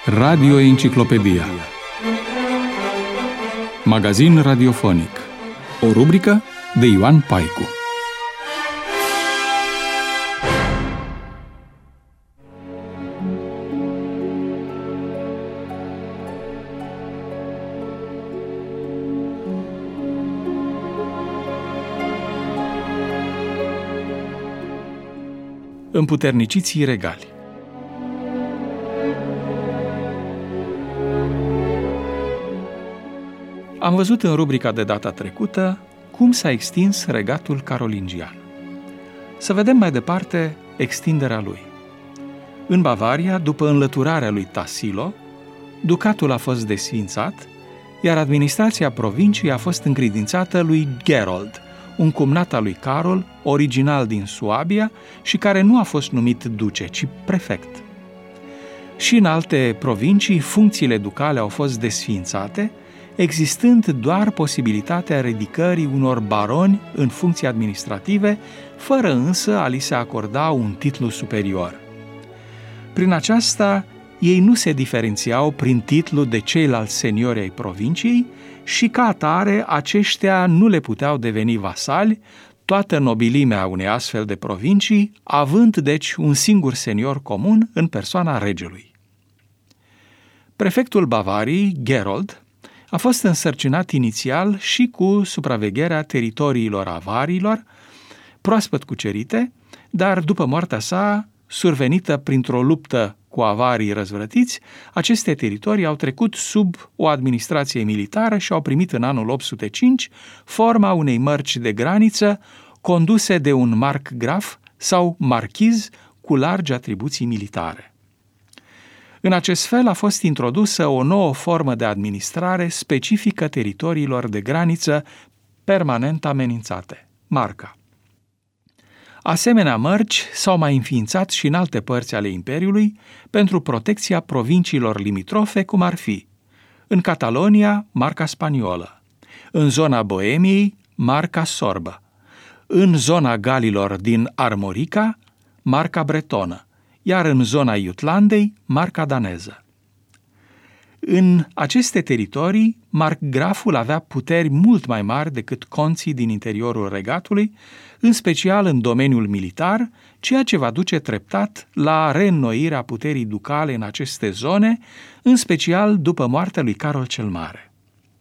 Radio Enciclopedia. Magazin radiofonic. O rubrică de Ioan Paicu. Împuterniciții regali. Am văzut în rubrica de data trecută cum s-a extins regatul carolingian. Să vedem mai departe extinderea lui. În Bavaria, după înlăturarea lui Tassilo, ducatul a fost desființat, iar administrația provinciei a fost încredințată lui Gerold, un cumnat al lui Carol, original din Suabia și care nu a fost numit duce, ci prefect. Și în alte provincii, funcțiile ducale au fost desființate, existând doar posibilitatea ridicării unor baroni în funcții administrative, fără însă a li se acorda un titlu superior. Prin aceasta, ei nu se diferențiau prin titlu de ceilalți seniori ai provinciei și ca atare aceștia nu le puteau deveni vasali, toată nobilimea unei astfel de provincii, având deci un singur senior comun în persoana regelui. Prefectul Bavariei, Gerold, a fost însărcinat inițial și cu supravegherea teritoriilor avarilor, proaspăt cucerite, dar după moartea sa, survenită printr-o luptă cu avarii răzvrătiți, aceste teritorii au trecut sub o administrație militară și au primit în anul 805 forma unei mărci de graniță conduse de un marcgraf sau marchiz cu largi atribuții militare. În acest fel a fost introdusă o nouă formă de administrare specifică teritoriilor de graniță permanent amenințate, marca. Asemenea mărci s-au mai înființat și în alte părți ale Imperiului pentru protecția provinciilor limitrofe, cum ar fi în Catalonia, marca spaniolă, în zona Boemiei, marca sorbă, în zona Galilor din Armorica, marca bretonă, iar în zona Jutlandei, marca daneză. În aceste teritorii, marcgraful avea puteri mult mai mari decât conții din interiorul regatului, în special în domeniul militar, ceea ce va duce treptat la reînnoirea puterii ducale în aceste zone, în special după moartea lui Carol cel Mare.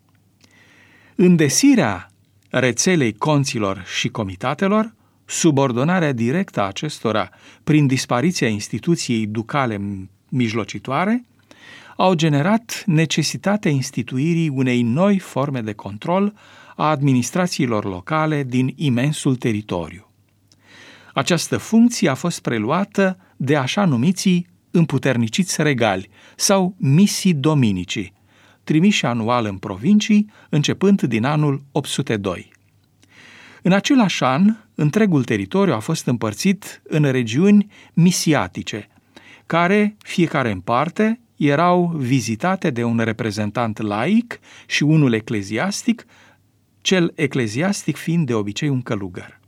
Îndesirea rețelei conților și comitatelor, subordonarea directă a acestora prin dispariția instituției ducale mijlocitoare, au generat necesitatea instituirii unei noi forme de control a administrațiilor locale din imensul teritoriu. Această funcție a fost preluată de așa numiții împuterniciți regali sau misii dominici, trimiși anual în provincii, începând din anul 802. În același an, întregul teritoriu a fost împărțit în regiuni misiatice, care, fiecare în parte, erau vizitate de un reprezentant laic și unul ecleziastic, cel ecleziastic fiind de obicei un călugăr.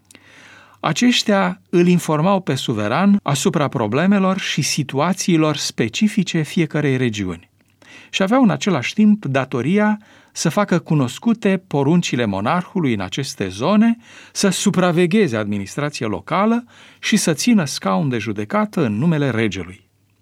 Aceștia îl informau pe suveran asupra problemelor și situațiilor specifice fiecărei regiuni și aveau în același timp datoria să facă cunoscute poruncile monarhului în aceste zone, să supravegheze administrația locală și să țină scaun de judecată în numele regelui.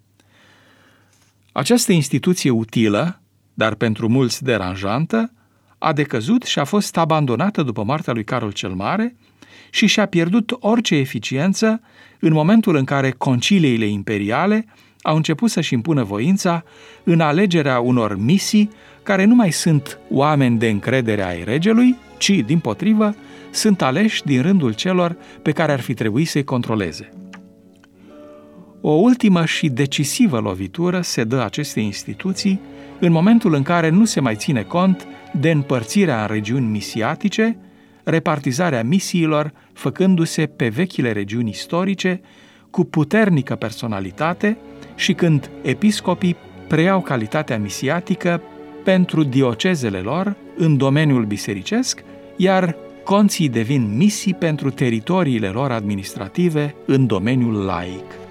Această instituție utilă, dar pentru mulți deranjantă, a decăzut și a fost abandonată după moartea lui Carol cel Mare și și-a pierdut orice eficiență în momentul în care conciliile imperiale au început să-și impună voința în alegerea unor misii care nu mai sunt oameni de încredere ai regelui, ci, dimpotrivă, sunt aleși din rândul celor pe care ar fi trebuit să-i controleze. O ultimă și decisivă lovitură se dă acestei instituții în momentul în care nu se mai ține cont de împărțirea în regiuni misiatice, repartizarea misiilor făcându-se pe vechile regiuni istorice cu puternică personalitate și când episcopii preiau calitatea misiatică pentru diocezele lor în domeniul bisericesc, iar conții devin misii pentru teritoriile lor administrative în domeniul laic.